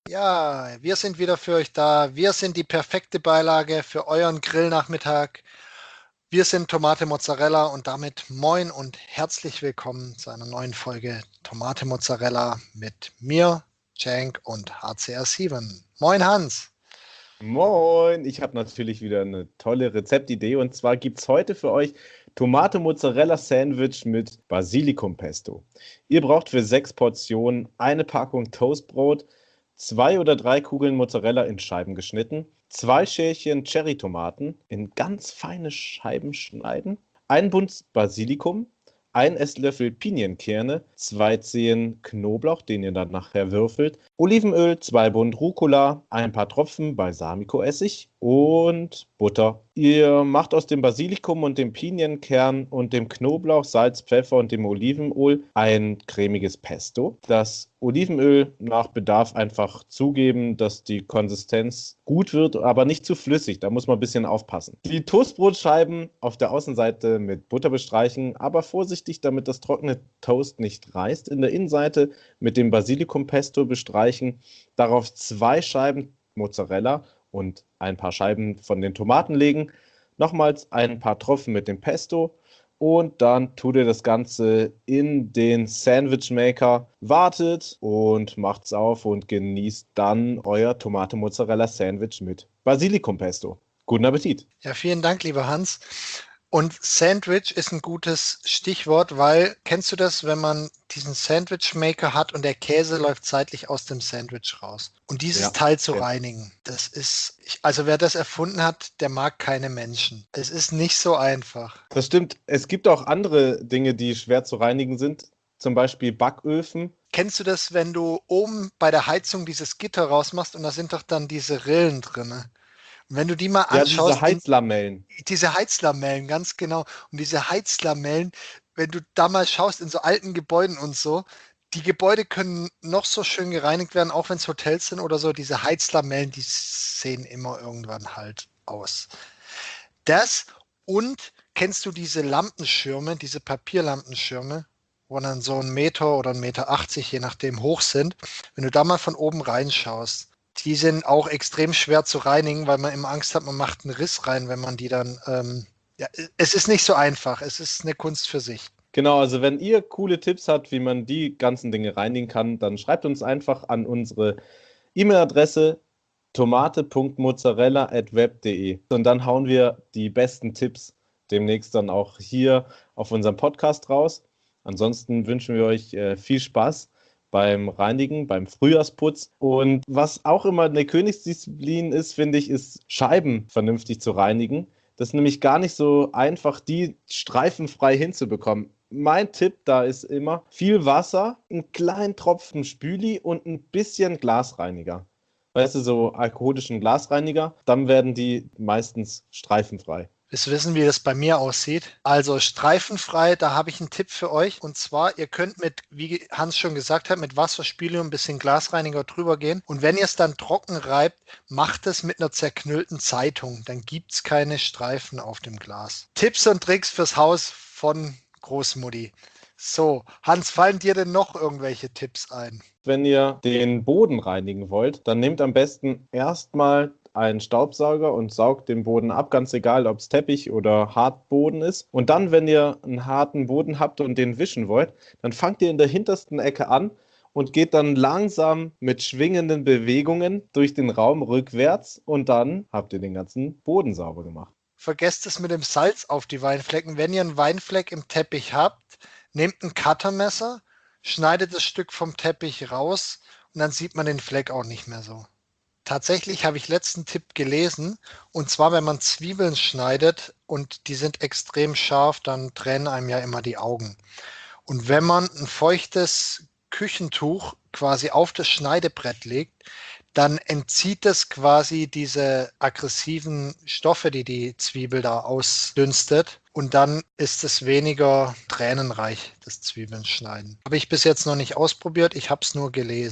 Ja, wir sind wieder für euch da. Wir sind die perfekte Beilage für euren Grillnachmittag. Wir sind Tomate Mozzarella und damit moin und herzlich willkommen zu einer neuen Folge Tomate Mozzarella mit mir, Cenk und HCR7. Moin Hans. Moin, ich habe natürlich wieder eine tolle Rezeptidee und zwar gibt es heute für euch Tomate-Mozzarella-Sandwich mit Basilikumpesto. Ihr braucht für 6 Portionen eine Packung Toastbrot, 2 oder 3 Kugeln Mozzarella in Scheiben geschnitten, 2 Schälchen Cherrytomaten in ganz feine Scheiben schneiden, ein Bund Basilikum, ein Esslöffel Pinienkerne, 2 Zehen Knoblauch, den ihr dann nachher würfelt, Olivenöl, 2 Bund Rucola, ein paar Tropfen Balsamico-Essig und Butter. Ihr macht aus dem Basilikum und dem Pinienkern und dem Knoblauch, Salz, Pfeffer und dem Olivenöl ein cremiges Pesto. Das Olivenöl nach Bedarf einfach zugeben, dass die Konsistenz gut wird, aber nicht zu flüssig. Da muss man ein bisschen aufpassen. Die Toastbrotscheiben auf der Außenseite mit Butter bestreichen, aber vorsichtig, damit das trockene Toast nicht reißt. In der Innenseite mit dem Basilikumpesto bestreichen. Darauf 2 Scheiben Mozzarella und ein paar Scheiben von den Tomaten legen. Nochmals ein paar Tropfen mit dem Pesto. Und dann tut ihr das Ganze in den Sandwichmaker, wartet und macht's auf und genießt dann euer Tomate-Mozzarella-Sandwich mit Basilikumpesto. Guten Appetit! Ja, vielen Dank, lieber Hans. Und Sandwich ist ein gutes Stichwort, weil kennst du das, wenn man diesen Sandwich-Maker hat und der Käse läuft seitlich aus dem Sandwich raus? Und dieses Ja, Teil zu kenn. reinigen, also wer das erfunden hat, der mag keine Menschen. Es ist nicht so einfach. Das stimmt. Es gibt auch andere Dinge, die schwer zu reinigen sind. Zum Beispiel Backöfen. Kennst du das, wenn du oben bei der Heizung dieses Gitter rausmachst und da sind doch dann diese Rillen drin? Und wenn du die mal Ja, diese anschaust, Heizlamellen. diese Heizlamellen, ganz genau. Und diese Heizlamellen, wenn du da mal schaust in so alten Gebäuden und so, die Gebäude können noch so schön gereinigt werden, auch wenn es Hotels sind oder so. Diese Heizlamellen, die sehen immer irgendwann halt aus. Das und kennst du diese Lampenschirme, diese Papierlampenschirme, wo dann so 1 Meter oder 1,80 Meter, je nachdem, hoch sind? Wenn du da mal von oben reinschaust, die sind auch extrem schwer zu reinigen, weil man immer Angst hat, man macht einen Riss rein, wenn man die dann. Ja, es ist nicht so einfach. Es ist eine Kunst für sich. Genau, also wenn ihr coole Tipps habt, wie man die ganzen Dinge reinigen kann, dann schreibt uns einfach an unsere E-Mail-Adresse tomate.mozzarella@web.de und dann hauen wir die besten Tipps demnächst dann auch hier auf unserem Podcast raus. Ansonsten wünschen wir euch viel Spaß beim Reinigen, beim Frühjahrsputz. Und was auch immer eine Königsdisziplin ist, finde ich, ist Scheiben vernünftig zu reinigen. Das ist nämlich gar nicht so einfach, die streifenfrei hinzubekommen. Mein Tipp da ist immer viel Wasser, einen kleinen Tropfen Spüli und ein bisschen Glasreiniger. Weißt du, so alkoholischen Glasreiniger, dann werden die meistens streifenfrei. Wir wissen, wie das bei mir aussieht. Also streifenfrei, da habe ich einen Tipp für euch. Und zwar, ihr könnt mit, wie Hans schon gesagt hat, mit Wasserspüle und ein bisschen Glasreiniger drüber gehen. Und wenn ihr es dann trocken reibt, macht es mit einer zerknüllten Zeitung. Dann gibt es keine Streifen auf dem Glas. Tipps und Tricks fürs Haus von Großmutti. So, Hans, fallen dir denn noch irgendwelche Tipps ein? Wenn ihr den Boden reinigen wollt, dann nehmt am besten erstmal einen Staubsauger und saugt den Boden ab, ganz egal, ob es Teppich oder Hartboden ist. Und dann, wenn ihr einen harten Boden habt und den wischen wollt, dann fangt ihr in der hintersten Ecke an und geht dann langsam mit schwingenden Bewegungen durch den Raum rückwärts und dann habt ihr den ganzen Boden sauber gemacht. Vergesst es mit dem Salz auf die Weinflecken. Wenn ihr einen Weinfleck im Teppich habt, nehmt ein Cuttermesser, schneidet das Stück vom Teppich raus und dann sieht man den Fleck auch nicht mehr so. Tatsächlich habe ich letzten Tipp gelesen, und zwar, wenn man Zwiebeln schneidet und die sind extrem scharf, dann tränen einem ja immer die Augen. Und wenn man ein feuchtes Küchentuch quasi auf das Schneidebrett legt, dann entzieht es quasi diese aggressiven Stoffe, die die Zwiebel da ausdünstet. Und dann ist es weniger tränenreich, das Zwiebeln schneiden. Habe ich bis jetzt noch nicht ausprobiert, ich habe es nur gelesen.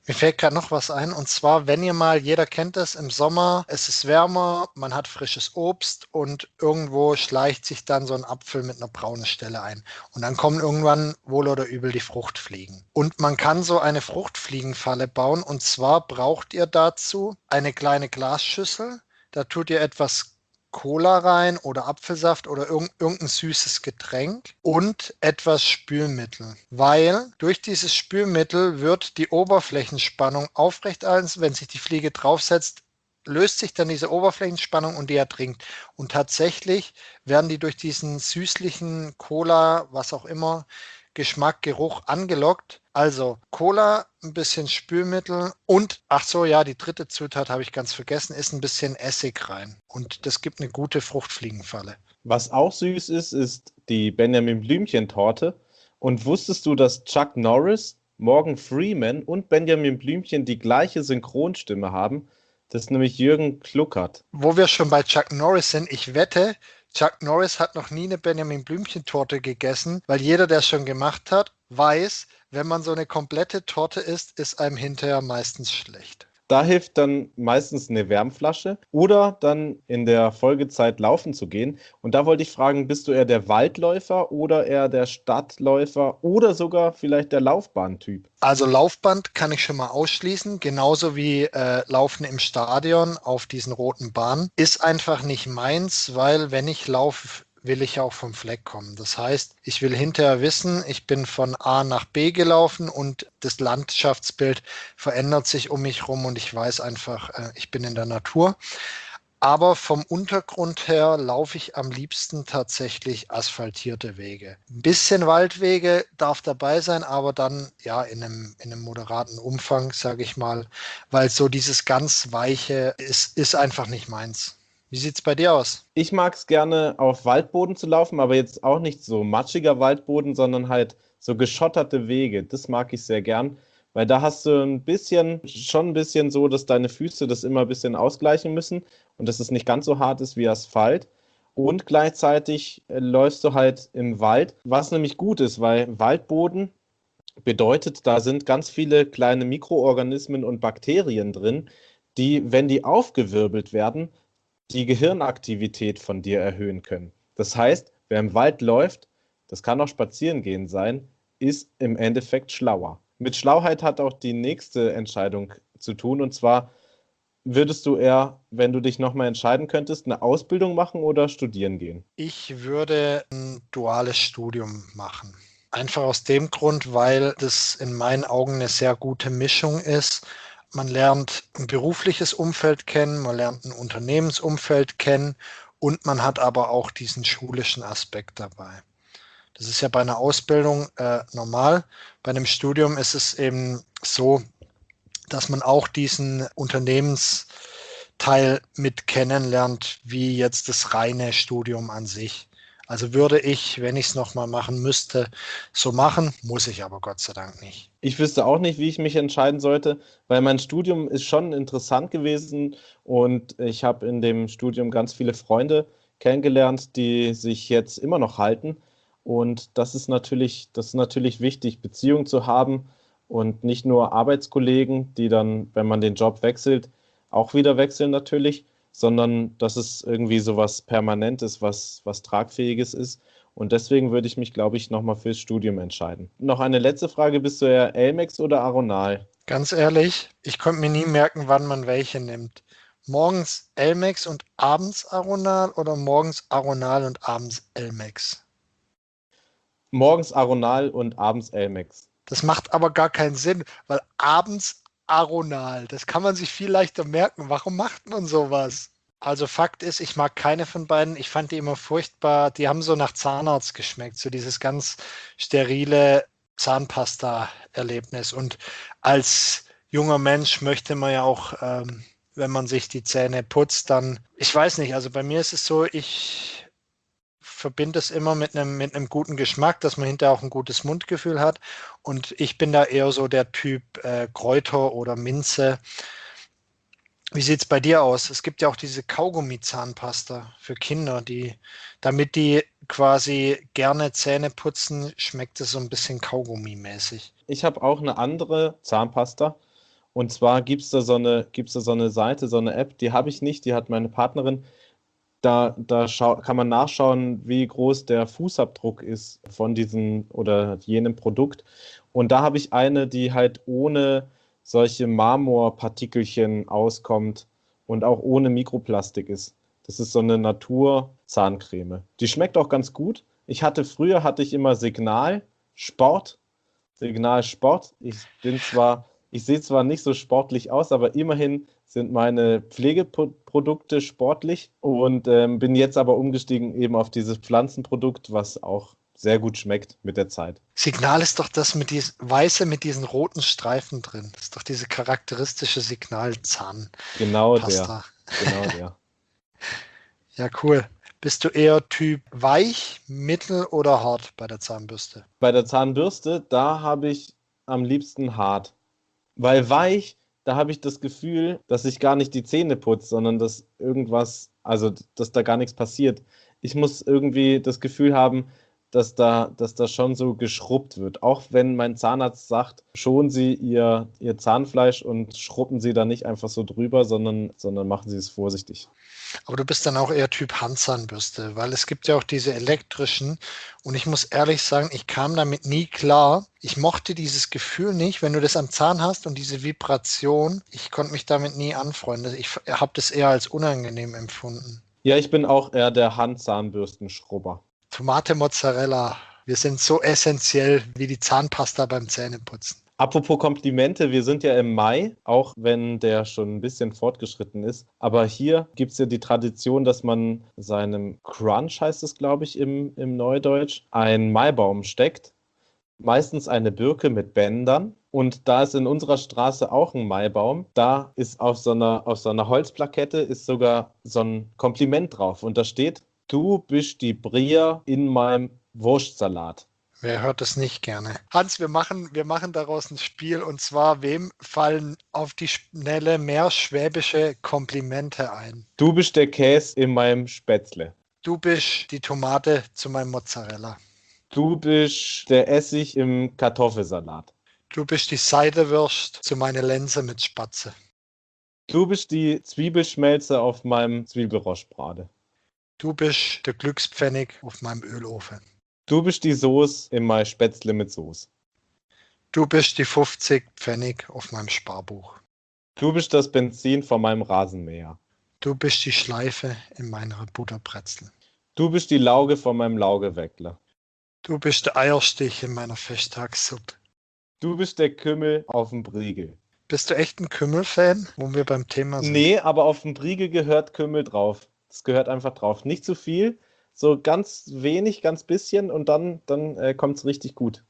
Mir fällt gerade noch was ein, und zwar, wenn ihr mal, jeder kennt es, im Sommer, es ist wärmer, man hat frisches Obst und irgendwo schleicht sich dann so ein Apfel mit einer braunen Stelle ein. Und dann kommen irgendwann wohl oder übel die Fruchtfliegen. Und man kann so eine Fruchtfliegenfalle bauen, und zwar braucht ihr dazu eine kleine Glasschüssel, da tut ihr etwas Cola rein oder Apfelsaft oder irgendein süßes Getränk und etwas Spülmittel, weil durch dieses Spülmittel wird die Oberflächenspannung aufrechterhalten. Wenn sich die Fliege draufsetzt, löst sich dann diese Oberflächenspannung und die ertrinkt. Und tatsächlich werden die durch diesen süßlichen Cola, was auch immer, Geschmack, Geruch angelockt. Also Cola, ein bisschen Spülmittel und, ach so, ja, die dritte Zutat habe ich ganz vergessen, ist ein bisschen Essig rein. Und das gibt eine gute Fruchtfliegenfalle. Was auch süß ist, ist die Benjamin Blümchen-Torte. Und wusstest du, dass Chuck Norris, Morgan Freeman und Benjamin Blümchen die gleiche Synchronstimme haben? Das ist nämlich Jürgen Kluckert. Wo wir schon bei Chuck Norris sind, ich wette, Chuck Norris hat noch nie eine Benjamin Blümchen-Torte gegessen, weil jeder, der es schon gemacht hat, weiß, wenn man so eine komplette Torte isst, ist einem hinterher meistens schlecht. Da hilft dann meistens eine Wärmflasche oder dann in der Folgezeit laufen zu gehen. Und da wollte ich fragen, bist du eher der Waldläufer oder eher der Stadtläufer oder sogar vielleicht der Laufbahntyp? Also Laufband kann ich schon mal ausschließen, genauso wie Laufen im Stadion auf diesen roten Bahnen. Ist einfach nicht meins, weil wenn ich laufe, will ich auch vom Fleck kommen. Das heißt, ich will hinterher wissen, ich bin von A nach B gelaufen und das Landschaftsbild verändert sich um mich rum und ich weiß einfach, ich bin in der Natur. Aber vom Untergrund her laufe ich am liebsten tatsächlich asphaltierte Wege. Ein bisschen Waldwege darf dabei sein, aber dann ja in einem moderaten Umfang, sage ich mal, weil so dieses ganz Weiche ist einfach nicht meins. Wie sieht's bei dir aus? Ich mag es gerne auf Waldboden zu laufen, aber jetzt auch nicht so matschiger Waldboden, sondern halt so geschotterte Wege. Das mag ich sehr gern, weil da hast du schon ein bisschen so, dass deine Füße das immer ein bisschen ausgleichen müssen und dass es nicht ganz so hart ist wie Asphalt. Und gleichzeitig läufst du halt im Wald, was nämlich gut ist, weil Waldboden bedeutet, da sind ganz viele kleine Mikroorganismen und Bakterien drin, die, wenn die aufgewirbelt werden, die Gehirnaktivität von dir erhöhen können. Das heißt, wer im Wald läuft, das kann auch spazieren gehen sein, ist im Endeffekt schlauer. Mit Schlauheit hat auch die nächste Entscheidung zu tun, und zwar würdest du eher, wenn du dich nochmal entscheiden könntest, eine Ausbildung machen oder studieren gehen? Ich würde ein duales Studium machen. Einfach aus dem Grund, weil das in meinen Augen eine sehr gute Mischung ist. Man lernt ein berufliches Umfeld kennen, man lernt ein Unternehmensumfeld kennen und man hat aber auch diesen schulischen Aspekt dabei. Das ist ja bei einer Ausbildung normal. Bei einem Studium ist es eben so, dass man auch diesen Unternehmensteil mit kennenlernt, wie jetzt das reine Studium an sich. Also würde ich, wenn ich es nochmal machen müsste, so machen, muss ich aber Gott sei Dank nicht. Ich wüsste auch nicht, wie ich mich entscheiden sollte, weil mein Studium ist schon interessant gewesen und ich habe in dem Studium ganz viele Freunde kennengelernt, die sich jetzt immer noch halten. Und das ist natürlich wichtig, Beziehungen zu haben und nicht nur Arbeitskollegen, die dann, wenn man den Job wechselt, auch wieder wechseln natürlich, sondern dass es irgendwie so was Permanentes, was Tragfähiges ist. Und deswegen würde ich mich, glaube ich, nochmal fürs Studium entscheiden. Noch eine letzte Frage: Bist du eher Elmex oder Aronal? Ganz ehrlich, ich konnte mir nie merken, wann man welche nimmt. Morgens Elmex und abends Aronal oder morgens Aronal und abends Elmex? Morgens Aronal und abends Elmex. Das macht aber gar keinen Sinn, weil abends Aronal, das kann man sich viel leichter merken. Warum macht man sowas? Also Fakt ist, ich mag keine von beiden. Ich fand die immer furchtbar. Die haben so nach Zahnarzt geschmeckt, so dieses ganz sterile Zahnpasta-Erlebnis. Und als junger Mensch möchte man ja auch, wenn man sich die Zähne putzt, dann, ich weiß nicht, also bei mir ist es so, ich verbinde es immer mit einem guten Geschmack, dass man hinterher auch ein gutes Mundgefühl hat. Und ich bin da eher so der Typ Kräuter oder Minze. Wie sieht es bei dir aus? Es gibt ja auch diese Kaugummi-Zahnpasta für Kinder, damit die quasi gerne Zähne putzen, schmeckt es so ein bisschen Kaugummi-mäßig. Ich habe auch eine andere Zahnpasta Und zwar gibt's da so eine Seite, so eine App, die habe ich nicht, die hat meine Partnerin. Kann man nachschauen, wie groß der Fußabdruck ist von diesem oder jenem Produkt. Und da habe ich eine, die halt ohne solche Marmorpartikelchen auskommt und auch ohne Mikroplastik ist. Das ist so eine Natur-Zahncreme. Die schmeckt auch ganz gut. Früher hatte ich immer Sport. Signal Sport. Ich sehe zwar nicht so sportlich aus, aber immerhin sind meine Pflegeprodukte sportlich und bin jetzt aber umgestiegen eben auf dieses Pflanzenprodukt, was auch sehr gut schmeckt mit der Zeit. Signal ist doch das mit diesem Weiße mit diesen roten Streifen drin. Das ist doch diese charakteristische Signalzahnpasta. Genau genau der. Ja, cool. Bist du eher Typ weich, mittel oder hart bei der Zahnbürste? Bei der Zahnbürste, da habe ich am liebsten hart. Weil weich, da habe ich das Gefühl, dass ich gar nicht die Zähne putze, sondern dass da gar nichts passiert. Ich muss irgendwie das Gefühl haben, dass da schon so geschrubbt wird. Auch wenn mein Zahnarzt sagt, schonen Sie Ihr Zahnfleisch und schrubben Sie da nicht einfach so drüber, sondern machen Sie es vorsichtig. Aber du bist dann auch eher Typ Handzahnbürste, weil es gibt ja auch diese elektrischen und ich muss ehrlich sagen, ich kam damit nie klar. Ich mochte dieses Gefühl nicht, wenn du das am Zahn hast und diese Vibration. Ich konnte mich damit nie anfreunden. Ich habe das eher als unangenehm empfunden. Ja, ich bin auch eher der Handzahnbürstenschrubber. Tomate, Mozzarella. Wir sind so essentiell wie die Zahnpasta beim Zähneputzen. Apropos Komplimente, wir sind ja im Mai, auch wenn der schon ein bisschen fortgeschritten ist. Aber hier gibt es ja die Tradition, dass man seinem Crunch, heißt es, glaube ich, im Neudeutsch, einen Maibaum steckt. Meistens eine Birke mit Bändern. Und da ist in unserer Straße auch ein Maibaum. Da ist auf so einer Holzplakette ist sogar so ein Kompliment drauf. Und da steht, du bist die Bria in meinem Wurstsalat. Wer hört das nicht gerne? Hans, wir machen daraus ein Spiel und zwar, wem fallen auf die Schnelle mehr schwäbische Komplimente ein? Du bist der Käse in meinem Spätzle. Du bist die Tomate zu meinem Mozzarella. Du bist der Essig im Kartoffelsalat. Du bist die Seidewürst zu meiner Lense mit Spatze. Du bist die Zwiebelschmelze auf meinem Zwiebelrostbrate. Du bist der Glückspfennig auf meinem Ölofen. Du bist die Soße in mein Spätzle mit Soße. Du bist die 50 Pfennig auf meinem Sparbuch. Du bist das Benzin von meinem Rasenmäher. Du bist die Schleife in meiner Butterbrezel. Du bist die Lauge von meinem Laugeweckler. Du bist der Eierstich in meiner Festtagssuppe. Du bist der Kümmel auf dem Briegel. Bist du echt ein Kümmel-Fan, wo wir beim Thema sind? Nee, aber auf dem Briegel gehört Kümmel drauf. Das gehört einfach drauf. Nicht zu viel, so ganz wenig, ganz bisschen und dann kommt es richtig gut.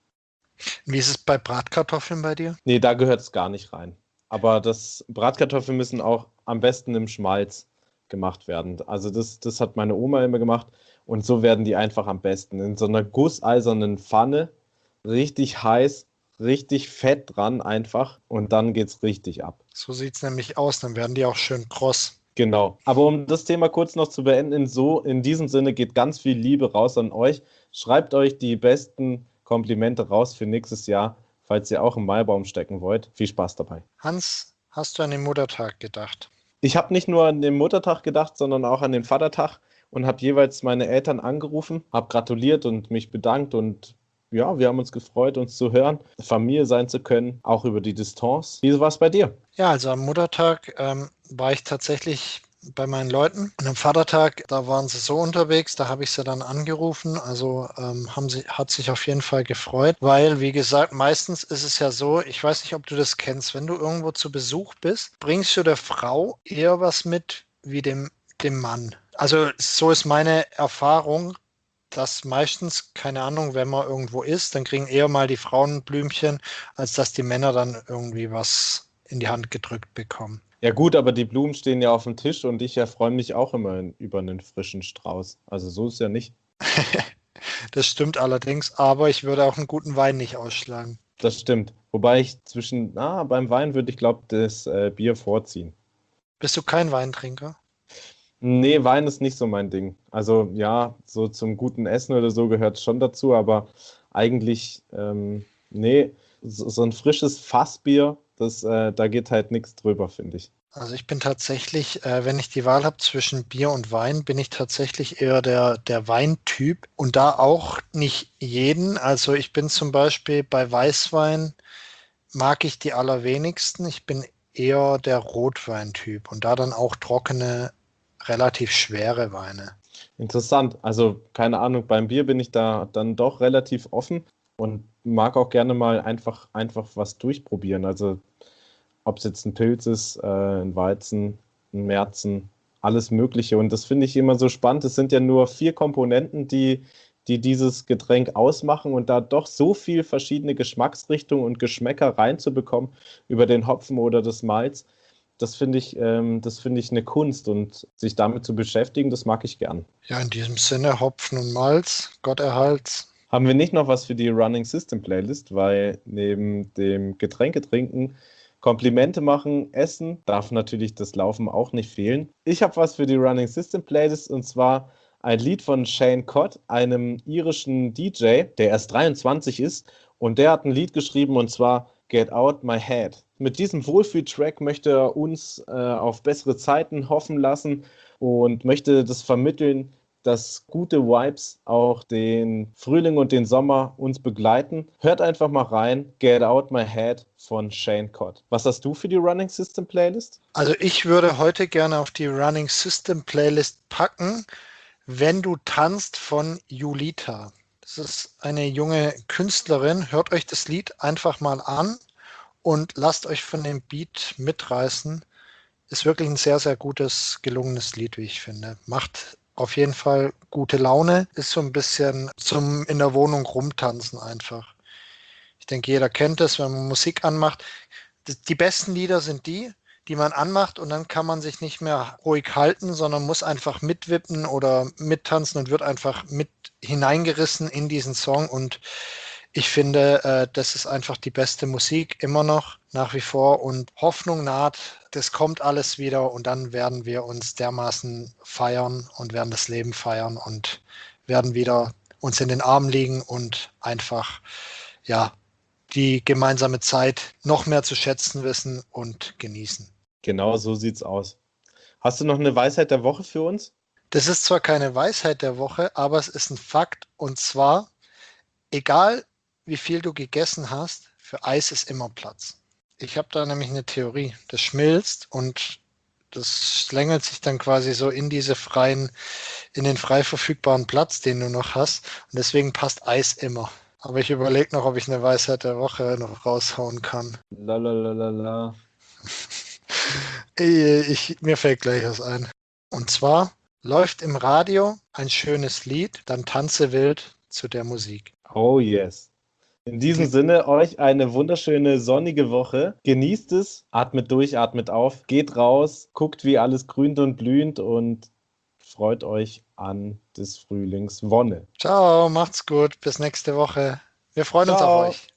Wie ist es bei Bratkartoffeln bei dir? Nee, da gehört es gar nicht rein. Aber Bratkartoffeln müssen auch am besten im Schmalz gemacht werden. Also das hat meine Oma immer gemacht und so werden die einfach am besten. In so einer gusseisernen Pfanne, richtig heiß, richtig fett dran einfach und dann geht's richtig ab. So sieht es nämlich aus, dann werden die auch schön kross. Genau. Aber um das Thema kurz noch zu beenden, in diesem Sinne geht ganz viel Liebe raus an euch. Schreibt euch die besten Komplimente raus für nächstes Jahr, falls ihr auch im Maibaum stecken wollt. Viel Spaß dabei. Hans, hast du an den Muttertag gedacht? Ich habe nicht nur an den Muttertag gedacht, sondern auch an den Vatertag und habe jeweils meine Eltern angerufen, habe gratuliert und mich bedankt und ja, wir haben uns gefreut, uns zu hören, Familie sein zu können, auch über die Distanz. Wie war es bei dir? Ja, also am Muttertag war ich tatsächlich bei meinen Leuten. Und am Vatertag, da waren sie so unterwegs, da habe ich sie dann angerufen. Also hat sich auf jeden Fall gefreut, weil, wie gesagt, meistens ist es ja so, ich weiß nicht, ob du das kennst, wenn du irgendwo zu Besuch bist, bringst du der Frau eher was mit wie dem Mann. Also so ist meine Erfahrung, dass meistens, keine Ahnung, wenn man irgendwo ist, dann kriegen eher mal die Frauen Blümchen, als dass die Männer dann irgendwie was in die Hand gedrückt bekommen. Ja gut, aber die Blumen stehen ja auf dem Tisch und ich erfreue mich auch immer über einen frischen Strauß. Also so ist ja nicht. Das stimmt allerdings, aber ich würde auch einen guten Wein nicht ausschlagen. Das stimmt. Wobei ich beim Wein würde ich glaube das Bier vorziehen. Bist du kein Weintrinker? Nee, Wein ist nicht so mein Ding. Also ja, so zum guten Essen oder so gehört es schon dazu, aber eigentlich, nee, so ein frisches Fassbier Da geht halt nichts drüber, finde ich. Also ich bin tatsächlich, wenn ich die Wahl habe zwischen Bier und Wein, bin ich tatsächlich eher der Weintyp und da auch nicht jeden. Also ich bin zum Beispiel bei Weißwein, mag ich die allerwenigsten. Ich bin eher der Rotweintyp und da dann auch trockene, relativ schwere Weine. Interessant. Also, keine Ahnung, beim Bier bin ich da dann doch relativ offen und mag auch gerne mal einfach was durchprobieren. Also, ob es jetzt ein Pilz ist, ein Weizen, ein Märzen, alles Mögliche. Und das finde ich immer so spannend. Es sind ja nur 4 Komponenten, die dieses Getränk ausmachen und da doch so viel verschiedene Geschmacksrichtungen und Geschmäcker reinzubekommen über den Hopfen oder das Malz. Das finde ich eine Kunst und sich damit zu beschäftigen, das mag ich gern. Ja, in diesem Sinne Hopfen und Malz, Gott erhalt's. Haben wir nicht noch was für die Running System Playlist, weil neben dem Getränke trinken, Komplimente machen, essen, darf natürlich das Laufen auch nicht fehlen. Ich habe was für die Running System Playlist und zwar ein Lied von Shane Cott, einem irischen DJ, der erst 23 ist und der hat ein Lied geschrieben und zwar Get Out My Head. Mit diesem Wohlfühltrack möchte er uns auf bessere Zeiten hoffen lassen und möchte das vermitteln, dass gute Vibes auch den Frühling und den Sommer uns begleiten. Hört einfach mal rein. Get Out My Head von Shane Cott. Was hast du für die Running System Playlist? Also ich würde heute gerne auf die Running System Playlist packen, Wenn du tanzt von Julita. Das ist eine junge Künstlerin. Hört euch das Lied einfach mal an und lasst euch von dem Beat mitreißen. Ist wirklich ein sehr, sehr gutes, gelungenes Lied, wie ich finde. Macht auf jeden Fall gute Laune. Ist so ein bisschen zum in der Wohnung rumtanzen einfach. Ich denke, jeder kennt es, wenn man Musik anmacht. Die besten Lieder sind die man anmacht und dann kann man sich nicht mehr ruhig halten, sondern muss einfach mitwippen oder mittanzen und wird einfach mit hineingerissen in diesen Song. Und ich finde, das ist einfach die beste Musik immer noch, nach wie vor. Und Hoffnung naht, das kommt alles wieder und dann werden wir uns dermaßen feiern und werden das Leben feiern und werden wieder uns in den Armen liegen und einfach, ja, die gemeinsame Zeit noch mehr zu schätzen wissen und genießen. Genau so sieht's aus. Hast du noch eine Weisheit der Woche für uns? Das ist zwar keine Weisheit der Woche, aber es ist ein Fakt. Und zwar, egal wie viel du gegessen hast, für Eis ist immer Platz. Ich habe da nämlich eine Theorie. Das schmilzt und das schlängelt sich dann quasi so in den frei verfügbaren Platz, den du noch hast. Und deswegen passt Eis immer. Aber ich überlege noch, ob ich eine Weisheit der Woche noch raushauen kann. La la la la la. Mir fällt gleich was ein. Und zwar läuft im Radio ein schönes Lied, dann tanze wild zu der Musik. Oh yes. In diesem Die, Sinne, euch eine wunderschöne sonnige Woche. Genießt es, atmet durch, atmet auf, geht raus, guckt, wie alles grünt und blüht und freut euch an des Frühlings Wonne. Ciao, macht's gut, bis nächste Woche. Wir freuen uns auf Ciao. euch.